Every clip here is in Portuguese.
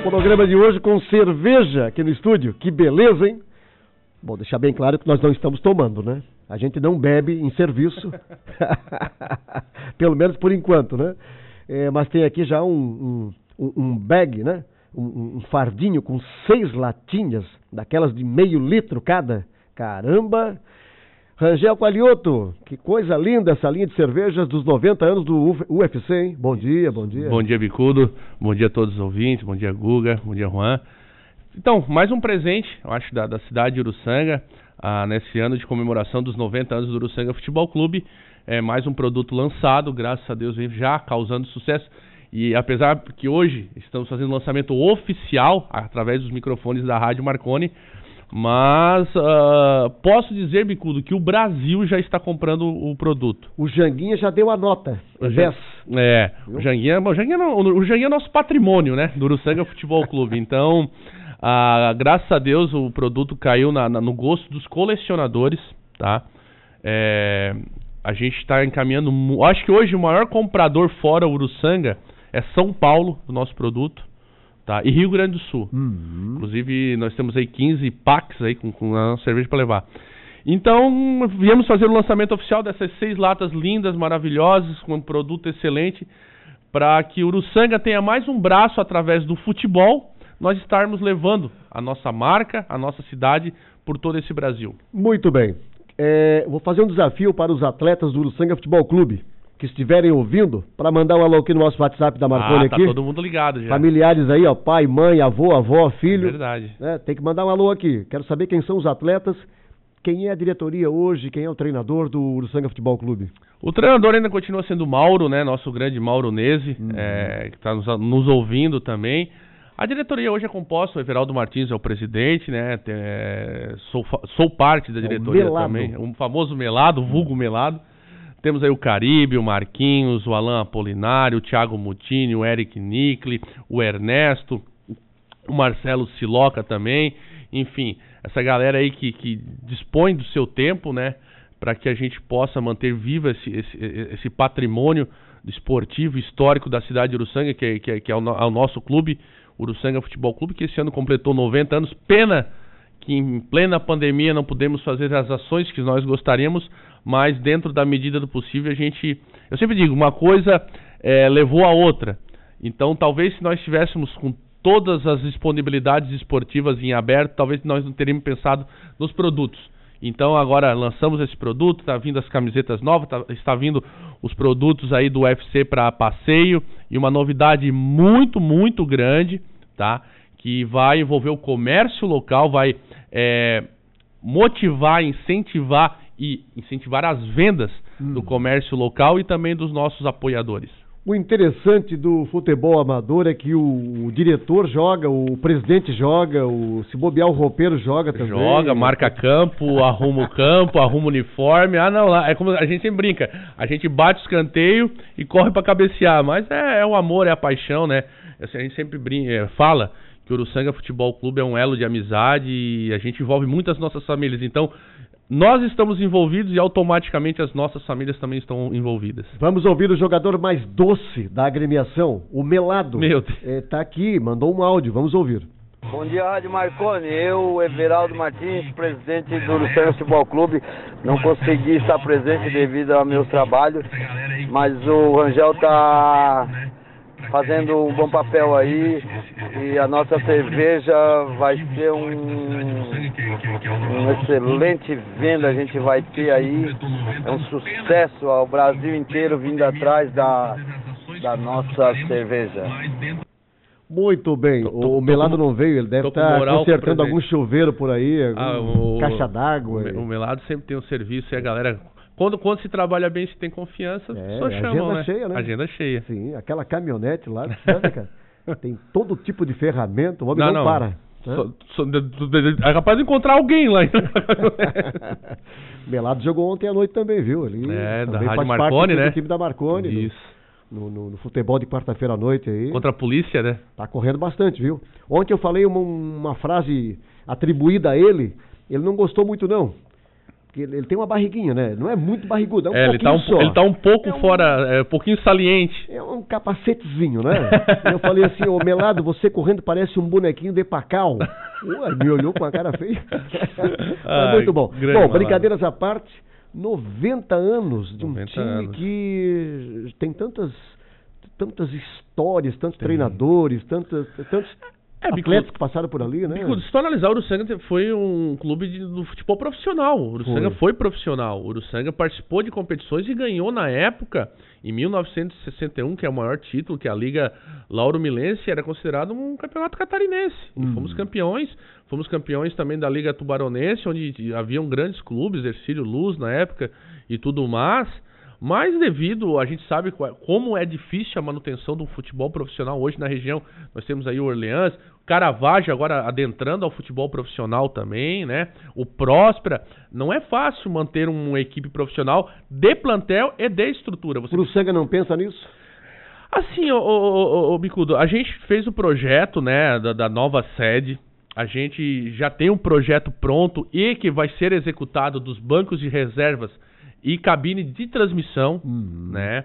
Programa de hoje com cerveja aqui no estúdio. Que beleza, hein? Bom, deixar bem claro que nós não estamos tomando, né? A gente não bebe em serviço. Pelo menos por enquanto, né? Mas tem aqui já um bag, né? Um fardinho com 6 latinhas, daquelas de meio litro cada. Caramba! Rangel Qualioto, que coisa linda essa linha de cervejas dos 90 anos do UFC, hein? Bom dia, bom dia. Bom dia, Bicudo. Bom dia a todos os ouvintes. Bom dia, Guga. Bom dia, Juan. Então, mais um presente, eu acho, da cidade de Uruçanga, nesse ano de comemoração dos 90 anos do Uruçanga Futebol Clube. Mais um produto lançado, graças a Deus, vem já causando sucesso. E apesar que hoje estamos fazendo o lançamento oficial, através dos microfones da Rádio Marconi, mas posso dizer, Bicudo, que o Brasil já está comprando o produto. O Janguinha já deu a nota. 10. O Janguinha é nosso patrimônio, né? Do Uruçanga Futebol Clube. Então, graças a Deus, o produto caiu no gosto dos colecionadores, tá? A gente está encaminhando... Acho que hoje o maior comprador fora Uruçanga é São Paulo, do nosso produto. Tá? E Rio Grande do Sul. Inclusive, nós temos aí 15 packs aí com a cerveja para levar. Então, viemos fazer o lançamento oficial dessas 6 latas lindas, maravilhosas, com um produto excelente, para que Uruçanga tenha mais um braço através do futebol, nós estarmos levando a nossa marca, a nossa cidade, por todo esse Brasil. Muito bem. Vou fazer um desafio para os atletas do Uruçanga Futebol Clube que estiverem ouvindo, para mandar um alô aqui no nosso WhatsApp da Marconi aqui. Tá todo mundo ligado já. Familiares aí, ó, pai, mãe, avó, filho. Verdade. Tem que mandar um alô aqui. Quero saber quem são os atletas, quem é a diretoria hoje, quem é o treinador do Uruçanga Futebol Clube. O treinador ainda continua sendo o Mauro, né? Nosso grande Mauro Nese, que está nos ouvindo também. A diretoria hoje é composta, o Everaldo Martins é o presidente, né? Sou parte da diretoria também. O famoso Melado, vulgo Melado. Temos aí o Caribe, o Marquinhos, o Alan Apolinário, o Thiago Mutini, o Eric Nicli, o Ernesto, o Marcelo Siloca também. Enfim, essa galera aí que dispõe do seu tempo, né? Para que a gente possa manter vivo esse patrimônio esportivo, histórico da cidade de Uruçanga, que é o nosso clube, Uruçanga Futebol Clube, que esse ano completou 90 anos. Pena que em plena pandemia não pudemos fazer as ações que nós gostaríamos, mas dentro da medida do possível eu sempre digo, uma coisa levou a outra. Então talvez se nós estivéssemos com todas as disponibilidades esportivas em aberto, talvez nós não teríamos pensado nos produtos. Então agora lançamos esse produto, está vindo as camisetas novas, está vindo os produtos aí do UFC para passeio, e uma novidade muito, muito grande, tá? Que vai envolver o comércio local, vai motivar, incentivar as vendas do comércio local e também dos nossos apoiadores. O interessante do futebol amador é que o diretor joga, o presidente joga, se bobear o roupeiro joga também. Joga, marca campo, arruma o campo, arruma o uniforme. Não, é como a gente sempre brinca, a gente bate o escanteio e corre para cabecear, mas é o amor, é a paixão, né? A gente sempre fala que o Uruçanga Futebol Clube é um elo de amizade e a gente envolve muitas nossas famílias. Então, nós estamos envolvidos e automaticamente as nossas famílias também estão envolvidas. Vamos ouvir o jogador mais doce da agremiação, o Melado. Meu Deus. Tá aqui, mandou um áudio, vamos ouvir. Bom dia, Rádio Marconi. Eu, Everaldo Martins, presidente do Uruçanga Futebol Clube, não consegui estar presente devido ao meu trabalho, mas o Rangel está fazendo um bom papel aí e a nossa cerveja vai ser uma excelente venda, a gente vai ter aí, é um sucesso ao Brasil inteiro vindo atrás da nossa cerveja. Muito bem, o Melado não veio, ele deve estar consertando algum chuveiro por aí, caixa d'água. O Melado sempre tem um serviço e a galera... Quando se trabalha bem, se tem confiança, só chamam, agenda cheia, né? Agenda cheia. Sim, aquela caminhonete lá, cara, tem todo tipo de ferramenta, o homem não para. É capaz de encontrar alguém lá. Melado jogou ontem à noite também, viu? Ele da Rádio Marconi, né? Do time da Marconi. Isso. No futebol de quarta-feira à noite aí. Contra a polícia, né? Tá correndo bastante, viu? Ontem eu falei uma frase atribuída a ele não gostou muito não. Porque ele tem uma barriguinha, né? Não é muito barrigudo, é um ele pouquinho só. Ele tá um pouco fora, um pouquinho saliente. É um capacetezinho, né? Eu falei assim, ô Melado, você correndo parece um bonequinho de Pacal. Ué, me olhou com a cara feia. Mas muito bom. Bom, brincadeiras à parte, 90 anos de um time que tem tantas histórias, tantos treinadores, tantos atletas que passaram por ali, né? Se tu analisar, o Uruçanga foi um clube do futebol profissional. O Uruçanga foi profissional. O Uruçanga participou de competições e ganhou na época, em 1961, que é o maior título, que a Liga Lauro-Milense era considerado um campeonato catarinense. E fomos campeões também da Liga Tubaronense, onde haviam grandes clubes, Ercílio Luz na época e tudo mais. Mas a gente sabe como é difícil a manutenção do futebol profissional hoje na região. Nós temos aí o Orleans, o Caravaggio agora adentrando ao futebol profissional também, né? O Próspera. Não é fácil manter uma equipe profissional de plantel e de estrutura. O Uruçanga não pensa nisso? Assim, Bicudo, a gente fez o projeto, né, da nova sede. A gente já tem um projeto pronto e que vai ser executado dos bancos de reservas e cabine de transmissão, né?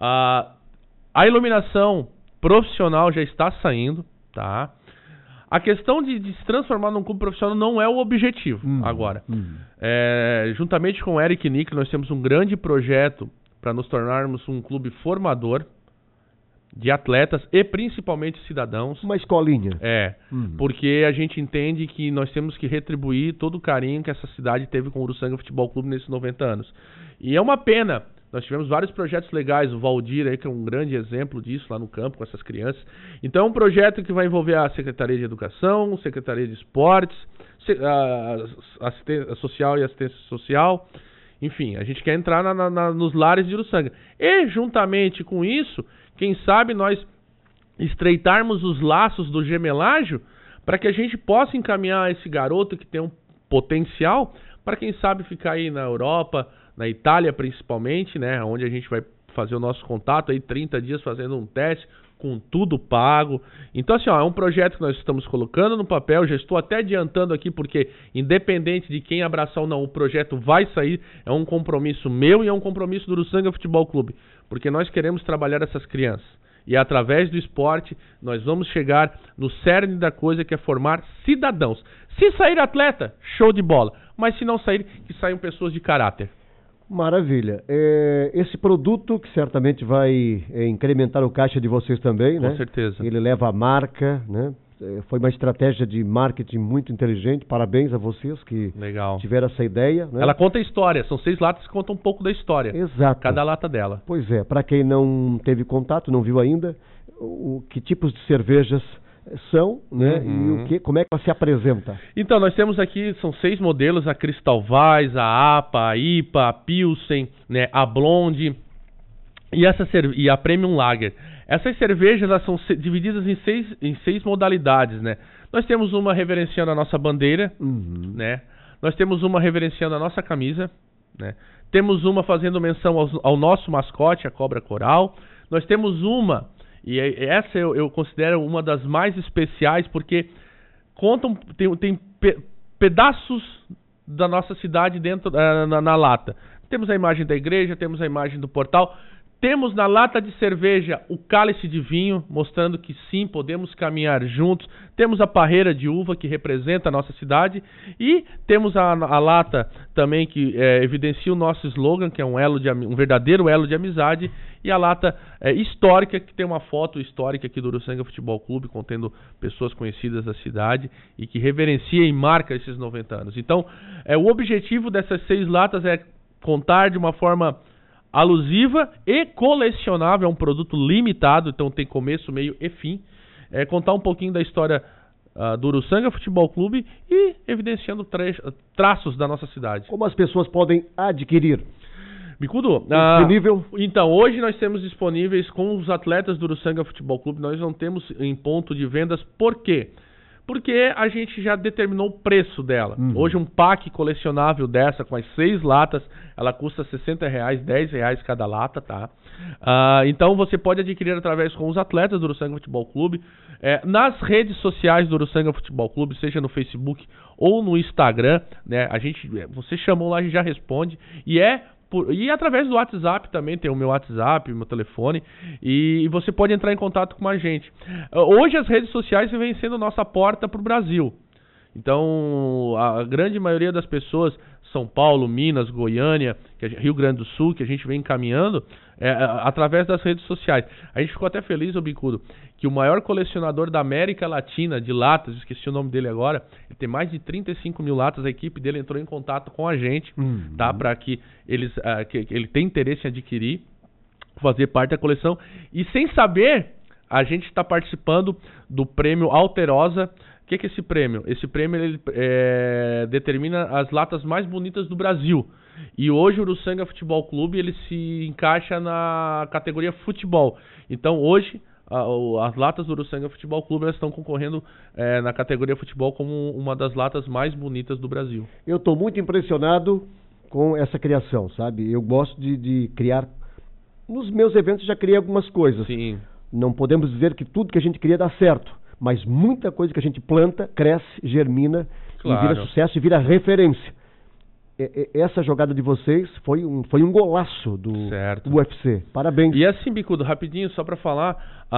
A iluminação profissional já está saindo, tá? A questão de se transformar num clube profissional não é o objetivo agora. Juntamente com o Eric Nick, nós temos um grande projeto para nos tornarmos um clube formador de atletas e principalmente cidadãos. Uma escolinha. Porque a gente entende que nós temos que retribuir todo o carinho que essa cidade teve com o Uruçanga Futebol Clube nesses 90 anos. E é uma pena. Nós tivemos vários projetos legais, o Valdir aí, que é um grande exemplo disso lá no campo com essas crianças. Então é um projeto que vai envolver a Secretaria de Educação, Secretaria de Esportes, assistência social e assistência social. Enfim, a gente quer entrar nos lares de Uruçanga. E juntamente com isso, quem sabe nós estreitarmos os laços do gemelágio para que a gente possa encaminhar esse garoto que tem um potencial para quem sabe ficar aí na Europa, na Itália principalmente, né, onde a gente vai fazer o nosso contato aí 30 dias fazendo um teste com tudo pago. Então assim, é um projeto que nós estamos colocando no papel, já estou até adiantando aqui porque independente de quem abraçar ou não, o projeto vai sair, é um compromisso meu e é um compromisso do Uruçanga Futebol Clube, porque nós queremos trabalhar essas crianças. E através do esporte, nós vamos chegar no cerne da coisa que é formar cidadãos. Se sair atleta, show de bola. Mas se não sair, que saiam pessoas de caráter. Maravilha. Esse produto que certamente vai incrementar o caixa de vocês também, né? Com certeza. Ele leva a marca, né? Foi uma estratégia de marketing muito inteligente. Parabéns a vocês que tiveram essa ideia, né? Ela conta a história. São 6 latas que contam um pouco da história. Exato. Cada lata dela. Pois é. Para quem não teve contato, não viu ainda, que tipos de cervejas são, né? E como é que ela se apresenta? Então, nós temos aqui, são 6 modelos, a Crystal Weiss, a APA, a IPA, a Pilsen, né? A Blonde e a Premium Lager. Essas cervejas elas são divididas em seis modalidades, né? Nós temos uma reverenciando a nossa bandeira, né? Nós temos uma reverenciando a nossa camisa, né? Temos uma fazendo menção ao nosso mascote, a cobra coral. Nós temos uma, e essa eu considero uma das mais especiais, porque tem pedaços da nossa cidade dentro na lata. Temos a imagem da igreja, temos a imagem do portal. Temos na lata de cerveja o cálice de vinho, mostrando que sim, podemos caminhar juntos. Temos a parreira de uva, que representa a nossa cidade. E temos a lata também que evidencia o nosso slogan, que é um verdadeiro elo de amizade. E a lata histórica, que tem uma foto histórica aqui do Uruçanga Futebol Clube, contendo pessoas conhecidas da cidade e que reverencia e marca esses 90 anos. Então, o objetivo dessas 6 latas é contar de uma forma alusiva e colecionável, é um produto limitado, então tem começo, meio e fim. Contar um pouquinho da história do Uruçanga Futebol Clube e evidenciando traços da nossa cidade. Como as pessoas podem adquirir? Bicudo, disponível? Então, hoje nós temos disponíveis com os atletas do Uruçanga Futebol Clube, nós não temos em ponto de vendas, por quê? Porque a gente já determinou o preço dela. Hoje um pack colecionável dessa, com as 6 latas, ela custa R$60, R$10 cada lata, tá? Então você pode adquirir através com os atletas do Uruçanga Futebol Clube, nas redes sociais do Uruçanga Futebol Clube, seja no Facebook ou no Instagram, né? Você chamou lá, a gente já responde, e através do WhatsApp também, tem o meu WhatsApp, o meu telefone, e você pode entrar em contato com a gente. Hoje as redes sociais vêm sendo nossa porta para o Brasil. Então, a grande maioria das pessoas, São Paulo, Minas, Goiânia, Rio Grande do Sul, que a gente vem encaminhando, através das redes sociais. A gente ficou até feliz, Bicudo, que o maior colecionador da América Latina de latas, esqueci o nome dele agora, ele tem mais de 35 mil latas, a equipe dele entrou em contato com a gente, tá? Para que ele tem interesse em adquirir, fazer parte da coleção. E sem saber, a gente está participando do prêmio Alterosa. O que é esse prêmio? Esse prêmio ele, determina as latas mais bonitas do Brasil. E hoje o Uruçanga Futebol Clube ele se encaixa na categoria futebol. Então hoje as latas do Uruçanga Futebol Clube elas estão concorrendo na categoria futebol como uma das latas mais bonitas do Brasil. Eu estou muito impressionado com essa criação, sabe? Eu gosto de criar. Nos meus eventos já criei algumas coisas. Sim. Não podemos dizer que tudo que a gente cria dá certo, mas muita coisa que a gente planta, cresce, germina, claro, e vira sucesso e vira referência. Essa jogada de vocês foi um golaço do UFC. Parabéns. E assim, Bicudo, rapidinho, só para falar,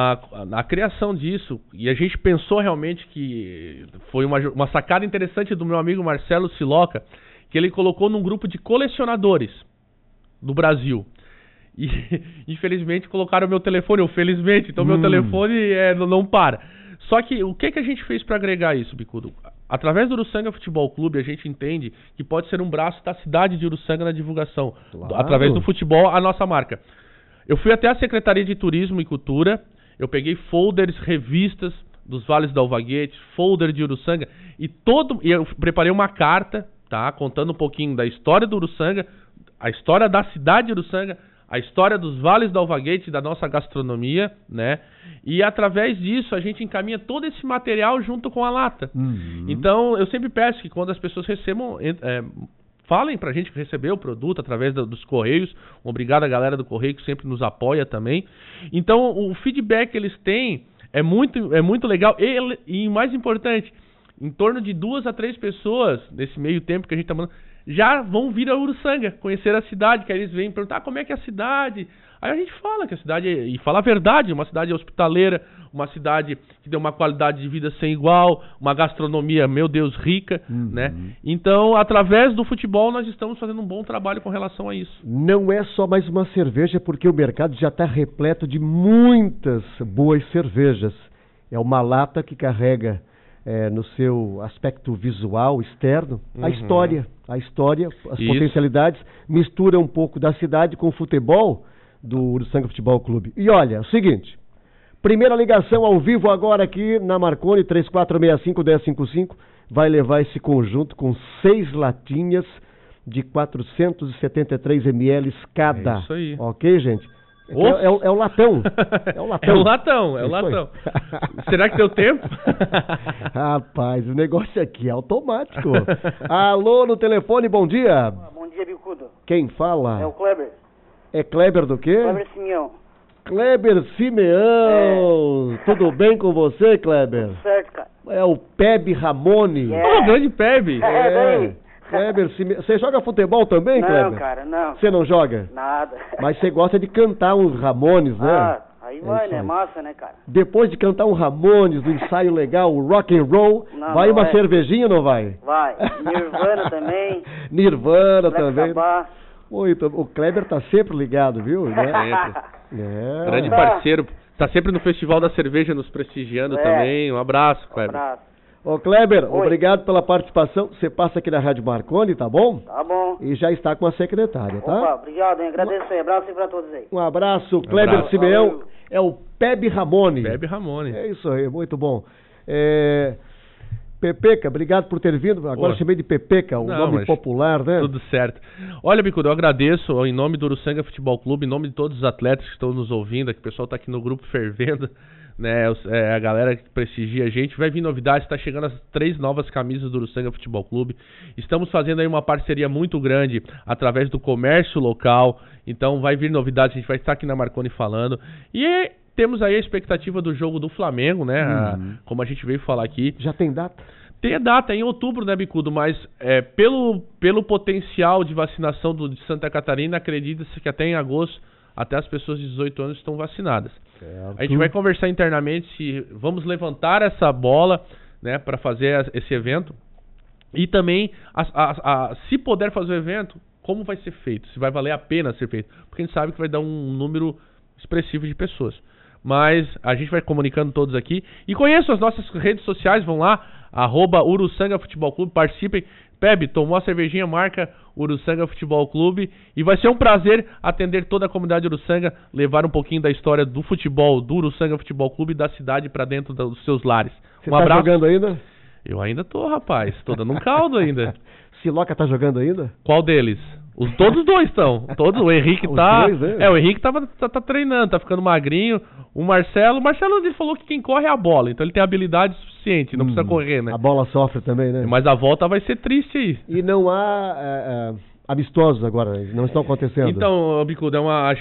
a criação disso, e a gente pensou realmente que foi uma sacada interessante do meu amigo Marcelo Siloca, que ele colocou num grupo de colecionadores do Brasil. E infelizmente colocaram o meu telefone, ou felizmente, então meu telefone não para. Só que o que a gente fez para agregar isso, Bicudo? Através do Uruçanga Futebol Clube, a gente entende que pode ser um braço da cidade de Uruçanga na divulgação. Claro. Através do futebol, a nossa marca. Eu fui até a Secretaria de Turismo e Cultura, eu peguei folders, revistas dos Vales do Alvaguete, folder de Uruçanga, e eu preparei uma carta, tá, contando um pouquinho da história do Uruçanga, a história da cidade de Uruçanga, a história dos Vales do Alvaguete, da nossa gastronomia, né? E através disso a gente encaminha todo esse material junto com a lata. Então eu sempre peço que quando as pessoas recebam, falem pra gente que recebeu o produto através dos Correios. Obrigado à galera do Correio que sempre nos apoia também. Então o feedback que eles têm é muito legal. E mais importante, em torno de 2 a 3 pessoas, nesse meio tempo que a gente tá mandando, já vão vir a Uruçanga, conhecer a cidade, que aí eles vêm perguntar como é que é a cidade. Aí a gente fala que a cidade, e fala a verdade, uma cidade hospitaleira, uma cidade que tem uma qualidade de vida sem igual, uma gastronomia, meu Deus, rica, né? Então, através do futebol, nós estamos fazendo um bom trabalho com relação a isso. Não é só mais uma cerveja, porque o mercado já está repleto de muitas boas cervejas. É uma lata que carrega no seu aspecto visual, externo, a história, as potencialidades, mistura um pouco da cidade com o futebol do Uruçanga Futebol Clube. E olha, é o seguinte, primeira ligação ao vivo agora aqui na Marconi, 3465-1055, vai levar esse conjunto com 6 latinhas de 473 ml cada. É isso aí. Ok, gente? É o latão. É o latão. Será que deu tempo? Rapaz, o negócio aqui é automático. Alô, no telefone, bom dia. Bom dia, Bicudo. Quem fala? É o Kleber. É Kleber do quê? Kleber Simeão. Kleber Simeão. Tudo bem com você, Kleber? Tudo certo, cara. É o Pebe Ramone. Oh, grande Pebe. Kleber Simeão. Você joga futebol também, Kleber? Não, cara, não. Você não joga? Nada. Mas você gosta de cantar uns Ramones, né? Aí vai, né? Massa, né, cara? Depois de cantar um Ramones, do ensaio legal, o rock and roll, vai uma cervejinha ou não vai? Vai. Nirvana também. Nirvana Black também. Sabbath. Muito. O Kleber tá sempre ligado, viu? Sempre. Grande parceiro. Tá sempre no Festival da Cerveja nos prestigiando também. Um abraço, Kleber. Ô Kleber, obrigado pela participação. Você passa aqui na Rádio Marconi, tá bom? Tá bom. E já está com a secretária, tá? Opa, obrigado, hein? Agradeço aí. Abraço aí pra todos aí. Um abraço, Kleber Simeão. Valeu. É o Pebe Ramone. Pebe Ramone. É isso aí, muito bom. Pepeca, obrigado por ter vindo. Agora chamei de Pepeca, o nome popular, né? Tudo certo. Olha, Bicudo, eu agradeço em nome do Uruçanga Futebol Clube, em nome de todos os atletas que estão nos ouvindo, que o pessoal está aqui no grupo fervendo, né, a galera que prestigia a gente. Vai vir novidades, está chegando as 3 novas camisas do Uruçanga Futebol Clube. Estamos fazendo aí uma parceria muito grande através do comércio local, então vai vir novidades, a gente vai estar aqui na Marconi falando. E temos aí a expectativa do jogo do Flamengo, né, como a gente veio falar aqui. Já tem data? Tem a data, é em outubro, né, Bicudo? Mas pelo potencial de vacinação de Santa Catarina, acredita-se que até em agosto, até as pessoas de 18 anos estão vacinadas. Certo. A gente vai conversar internamente se vamos levantar essa bola, né, para fazer esse evento. E também, se puder fazer o evento, como vai ser feito? Se vai valer a pena ser feito. Porque a gente sabe que vai dar um número expressivo de pessoas. Mas a gente vai comunicando todos aqui. E conheçam as nossas redes sociais, vão lá, @Uruçanga Futebol Clube, participem. Pepe, tomou a cervejinha, marca Uruçanga Futebol Clube. E vai ser um prazer atender toda a comunidade Uruçanga, levar um pouquinho da história do futebol, do Uruçanga Futebol Clube e da cidade para dentro dos seus lares. Você tá jogando ainda? Eu ainda tô, rapaz. Tô dando um caldo ainda. Siloca tá jogando ainda? Qual deles? Todos os dois estão. O Henrique tá. Dois, né? O Henrique tá treinando, tá ficando magrinho. O Marcelo ele falou que quem corre é a bola, então ele tem habilidade suficiente, não precisa correr, né? A bola sofre também, né? Mas a volta vai ser triste aí. E não há amistosos agora, não estão acontecendo. Então, Bicudo,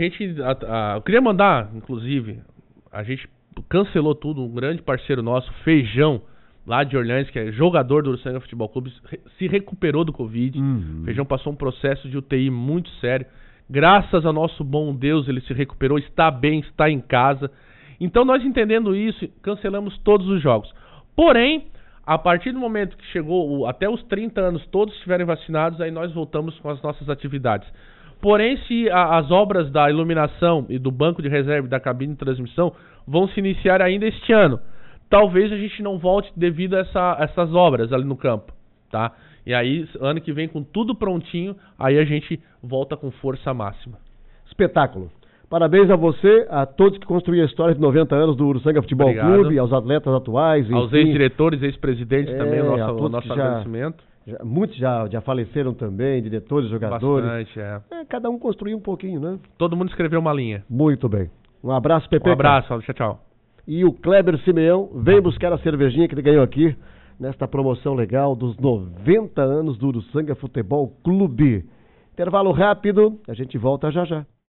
eu queria mandar, inclusive, a gente cancelou tudo, um grande parceiro nosso, Feijão, lá de Orleans, que é jogador do Uruçanga Futebol Clube, se recuperou do Covid. Feijão passou um processo de UTI muito sério. Graças ao nosso bom Deus, ele se recuperou, está bem, está em casa. Então, nós entendendo isso, cancelamos todos os jogos. Porém, a partir do momento que chegou até os 30 anos, todos estiverem vacinados, aí nós voltamos com as nossas atividades. Porém, se as obras da iluminação e do banco de reserva e da cabine de transmissão vão se iniciar ainda este ano, talvez a gente não volte devido a essas obras ali no campo, tá? E aí, ano que vem, com tudo prontinho, aí a gente volta com força máxima. Espetáculo. Parabéns a você, a todos que construíram a história de 90 anos do Uruçanga Futebol Clube, aos atletas atuais. Aos ex-diretores, ex-presidentes também, o nosso agradecimento. Muitos já faleceram também, diretores, jogadores. Bastante, cada um construiu um pouquinho, né? Todo mundo escreveu uma linha. Muito bem. Um abraço, Pepe. Um abraço, tchau. E o Kleber Simeão vem buscar a cervejinha que ele ganhou aqui, nesta promoção legal dos 90 anos do Uruçanga Futebol Clube. Intervalo rápido, a gente volta já.